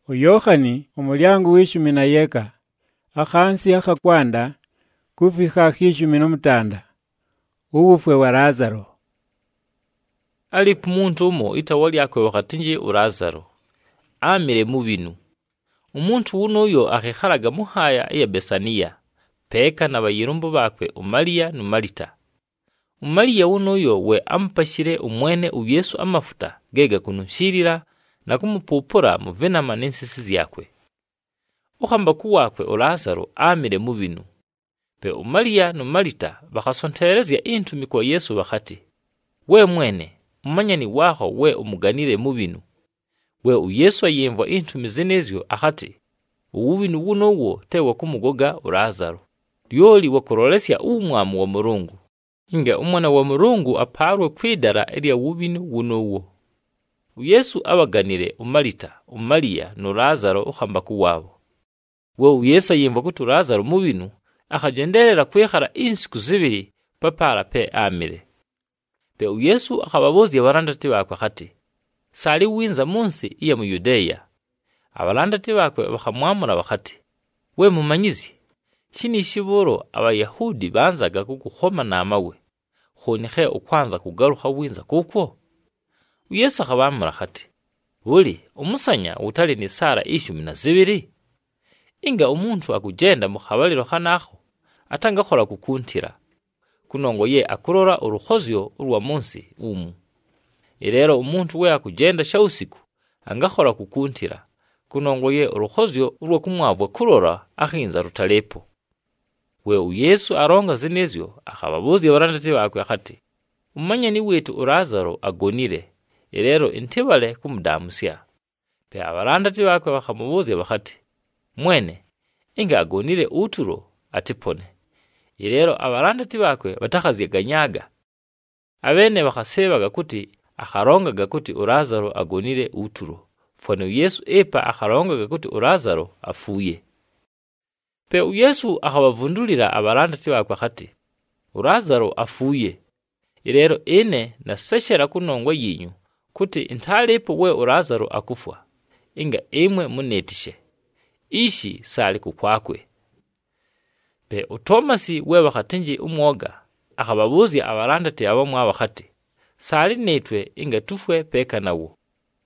Yohani umulyango w'ishumi na yeka akhansi akhakwanda kufika khishumi n'omutanda ubufwe wa Lazaro. Alipo muntu umo itawa lyakwe wakatinji Lazaro amire mu binu. Umuntu unoyo akhikhalaga muhaya iya Besaniya peka na bayirumbu bakwe Umaliya n'Umalita. Umaliya unoyo we ampashire umwene Yesu amafuta gega kununshirira na kumupupura mu venama n'ensisi yakwe. Ukhamba kuwakwe Lazaro amire mu binu. Pe Umaliya n'Umalita bakasonterezya intumi kwa Yesu bakati, we mwene umanyani waho we umuganire mu binu. We Yesu ayemva intumi zenezyo akati, ubinu bunowo tewa kumugoga Lazaro lyoli wakurolesya umwamu wa Mulungu, inga umwana wa Mulungu aparwe kwidara elya ubinu bunowo. Yesu abaganire Umalita, Umaliya no Lazaro ukhamba kuwabo. We Yesu ayemva kuti Lazaro mu binu akhajenderera kwekhara insiku zibiri papala pe amire. Pe Yesu akhababozya abarandati bakwe akati, sali winza munsi iya mu Yudeya. Abarandati bakwe bakhamwamura bakati, we mumanyizi, shini shiboro abayahudi banzaga kukukhoma namawe, khonikhe ukwanza kugaruka winza kukwo. Yesu akhabamura akati, buli umusanya utali ni sara 12. Inga umuntu akujenda mu khabaliro khanakho atangakhola kukuntira, kunongo ye akurora urukhozyo urwa munsi umu. Irero umuntu we akujenda shausiku angakhola kukuntira, kunongo ye urukhozyo urwa kumwabwa kurora akhinza rutalepo. We Yesu aronga zinezyo akhababuzi abarandati bakwe akati, umanyani wetu Lazaro agonire, irero intibale kumudamusya. Pe abarandati bakwe bakhamubuzi bakati, mwene inga agonire uturo atipone. Irero abarandati bakwe batakhaziganyaga. Abene bakhasebaga kuti akharongaga kuti Lazaro agonire uturo, fone Yesu epa akharongaga kuti Lazaro afuye. Pe Yesu akhabavundulira abarandati bakwe akati, Lazaro afuye. Irero ene naseshera kunongwa yinyu kuti intalepo we Lazaro akufwa, inga imwe munetishe ishi sali kukwakwe. Pe Tomasi we bakatinji umwoga akhababuzya abarandati abamwa bakati, sali netwe inga tufwe peka nawo.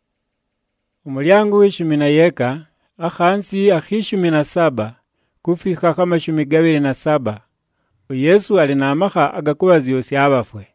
Umulyango w'ishumi na yeka akhansi akhishumi na saba kufika kama 27 Yesu alinamaka agakubazyosya abafwe.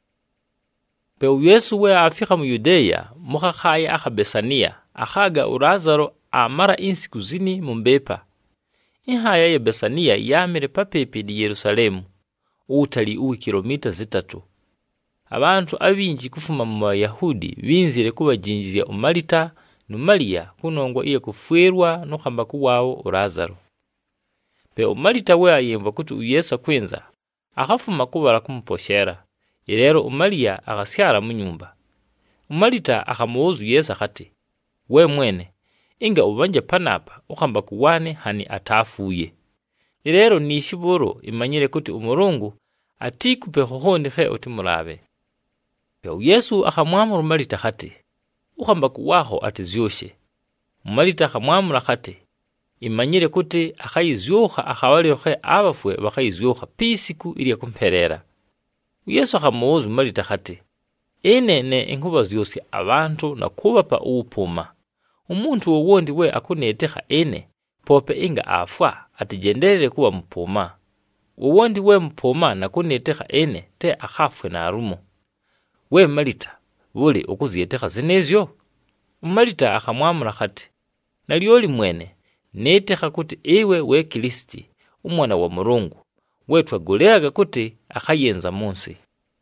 Pe Yesu we afika mu Yudeya mukhakhaya akha Besaniya akhaga Lazaro amara insiku zini mumbepa. Inhaya ya Besaniya yamire papepi di Yerusalemu utali kilomita 3. Abantu abinji kufuma mu Bayahudi binzire kubajinjizya Umalita n'Umaliya kunongwa iye kufwerwa no khamba kuwawo Lazaro. Pe Umalita we ayemva kuti Yesu akwenza akhafuma kubara kumuposhera. Irero Umaliya akasyara mu nyumba. Umalita akhamuwozu Yesu akati, we mwene inga ubanje panapa ukhamba kuwane hani atafuye. Irero nishiboro imanyire kuti Umulungu atikupe hohondi khe utimurabe. Pe Yesu akhamwamura Umalita khati, ukhamba kuwaho atizyoshe. Umalita akhamwamura khati, imanyire kuti akhayizyokha akhabaliro khe abafwe bakhayizyokha pisiku iliya kumperera. Yesu akhamuwoza Umalita khati, enene inkuba zyose abantu na kubapa upuma. Umuntu wowondi we akunetekha ene pope inga afwa atijenderere kuba mpuma. Wowondi we mpuma na kunetekha ene te akhafwe na arumo. We Malita buli okuziyetekha zinezyo? Umalita akhamwamura khati, nalyoli mwene netekha kuti ewe we Kristi umwana wa Mulungu wetwa goleraga kuti akhayenza munsi.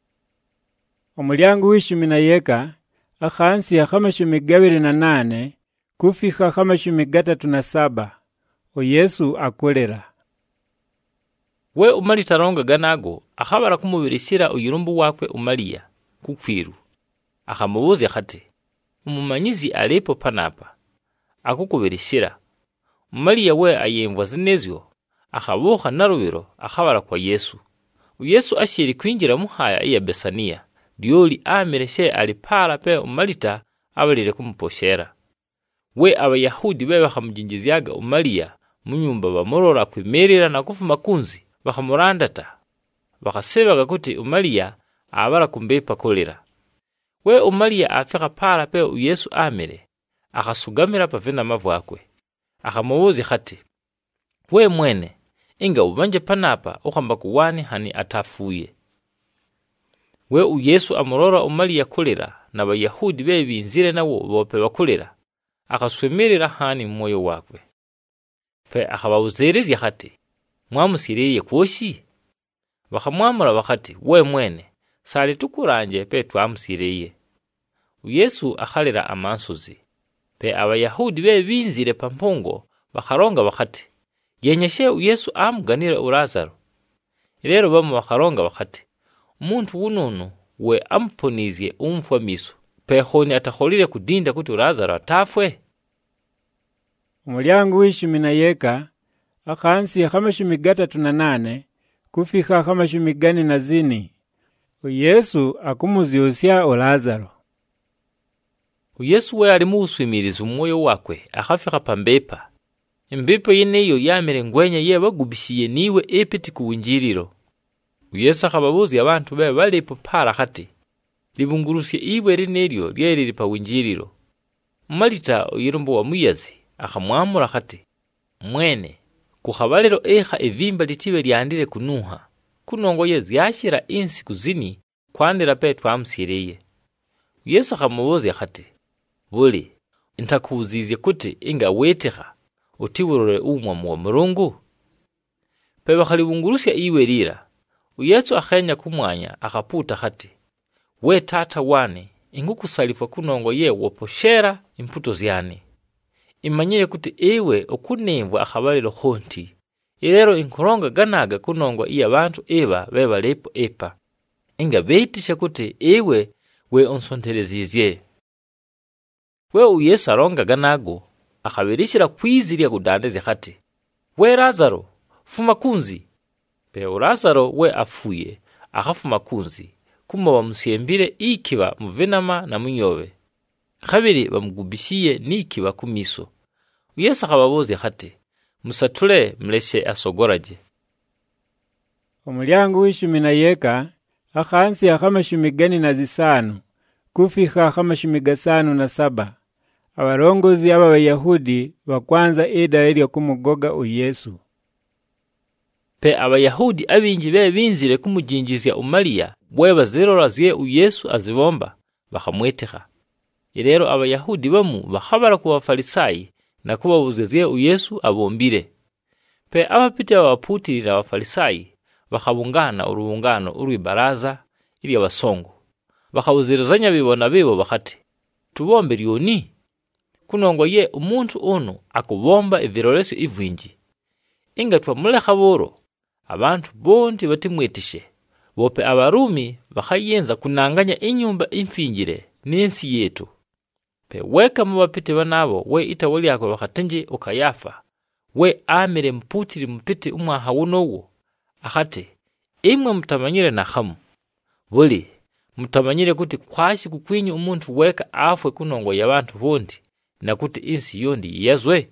Umulyango w'ishumi na yeka akhansi ya 28 kufika 37 Yesu akolera. We Umalita arongaga nago akhabara kumubirishira uyirumbu wakwe Umaliya kukwiru. Akhamubuzya khati, umumanyizi alipo panapa akukubirishira. Umaliya we ayemva zinezyo akhabuha narubiro akhabara kwa Yesu. Yesu ashiri kwinjira muhaya iya Besaniya lyoli amire she alipala pe Umalita abalire kumuposhera. we Abayahudi be bakhamujinjizyaga umaliya munyumba bamurora kwimirira na kufuma kunzi bakhamurandata bakasebaga kuti umaliya abara kumbepa kolera. We umaliya afika pala pe Yesu amere akasugamira pavena mavwakwe akamubuzi khati, we mwene inga ubanje panapa ukhamba kuwani hani atafuye. We Yesu amurora umaliya kolera na Bayahudi be binzire nawo bope bakolera akaswemerera hani moyo wakwe. Pe akabawuzerezya khati, mwamusiriye kwoshi? Bakamwamura bakati, we mwene sali tukuranje pe twamusiriye. Yesu akhalera amansozi. Pe Abayahudi be binzire pampongo bakaronga bakati, yenyeshe Yesu amuganira Lazaro. Rero bamu bakaronga bakati, umuntu wununu we amponizye umfwa miso pe khoni atakholire kudinda kuti Lazaro atafwe. Umulyango w'ishumi na yeka akhansi 38 kufika 40. Yesu akumuzyosya Lazaro. Yesu we ali muswimiriza umoyo wakwe akhafika pambepa. Imbepo yeneyo yamere ngwenya ye bagubishiye niwe epeti kuwinjiriro. Yesu akhababuzi abantu be balipo para khati, libungurusye iwe rineryo lyeri pa winjiriro. Malita oyirumbo wa muyazi akhamwamura khati, mwene kukhabalero ekha evimba litibe lyandire kunuha kunongo ye zyashira insi kuzini kwandira pe twamusireye. Yesu akhamubuzi khati, buli ntakuzizye kuti inga wetekha utiburore umwamu wa Mulungu? Pe bakhalibungurusya iwe lira. Yesu akhenya kumwanya akaputa khati, we tata wane ingukusalifwa kunongo ye woposhera imputo zyane. Imanyire kuti ewe okunemvwa akhabalero khonti. Irero inkuronga ganaga kunongo iya bantu eba bebalepo epa. Inga beitisha kuti ewe we onsonterezizye. We Yesu aronga ganago akhabirishira kwizirya kudandeze khati, we Lazaro fuma kunzi. Pe Lazaro we afuye akhafuma kunzi kuma bamusyembire ikiba muvenama na munyobe. Khabiri bamugubishiye nikiba kumiso. Yesu akhababuzi khati, musatule mleshe asogoraje. Umulyango w'ishumi na yeka akhansi 55 kufika 57. Abarongozi Abayahudi bakwanza idala lyo kumugoga Yesu. Pe Abayahudi abinji be binzire kumujinjizya umaliya bwe bazirora zye Yesu azibomba bakamwetekha. Irero Abayahudi bamu bakhabara ku bafarisayi na kubabuze zye Yesu abombire. Pe abapite abaputiri na bafarisayi bakabungana urubungano urwibaraza ili abasongo. Bakabuzirezanya bibona bibo bakati, tubombe lyoni kunongo ye umuntu ono akubomba eviroleso ivwinji. Inga twamulekha boro abantu bondi batimwetishe. Bope Abarumi bakhayenza kunanganya inyumba imfingire n'ensi yetu. Pe weka mubapite banabo we itawali yako bakatenje ukayafa. We amere mputiri mpite umwaha wunowo. Akhate, imwe mutamanyire na khamu. Buli, mutamanyire kuti kwashi kukwinyu umuntu weka afwe kunongo y'abantu bondi na kuti insi yondi yazwe.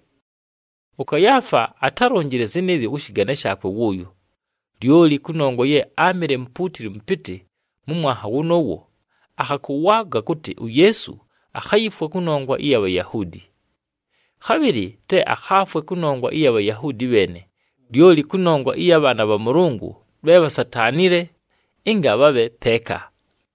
Ukayafa atarongire zenezi ushigana shakwe wuyo. Lyoli kunongo ye amere mputiri mpite mumwaha wunowo. Akhakuwaga kuti Yesu akhayifwe kunongwa iya Abayahudi. Khabiri te akhafwe kunongwa iya Abayahudi bene. Lyoli kunongwa iya bana ba Mulungu beba satanire inga babe peka.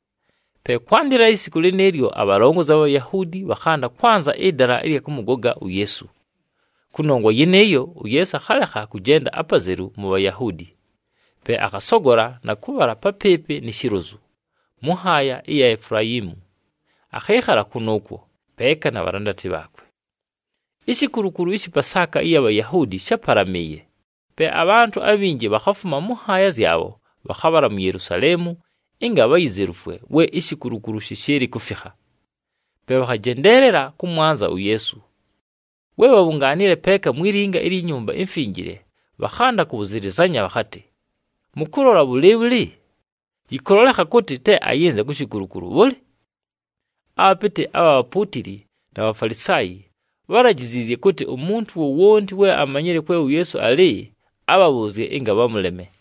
Pe kwandira isiku lineryo abarongozi b'Abayahudi bakhanda kwanza idara ili kumugoga Yesu. Kunongwa yeneyo Yesu akhalekha kujenda apazeru mu Bayahudi. Pe akasogora na kubara papepe ni shiruzu. Muhaya iya Efraimu. Akhekhala kunokwo peka na barandati bakwe. Isikurukuru ishi Pasaka iya Abayahudi shaparameye. Pe abantu abinji bakhafuma muhaya zyabo bakhabara mu Yerusalemu inga bayizerufwe we isikurukuru shishiri kufikha. Pe bakhajenderera kumwanza Yesu. We babunganire peka mwiringa iri nyumba imfingire bakhanda kubuzirizanya bakhati, mukurora bulebuli yikorolekha kuti te ayenze kushikurukuru buli. Apite abaputiri na bafarisayi barajizizye kuti umuntu wowonti we amanyire kwehu Yesu ali ababuze inga bamuleme.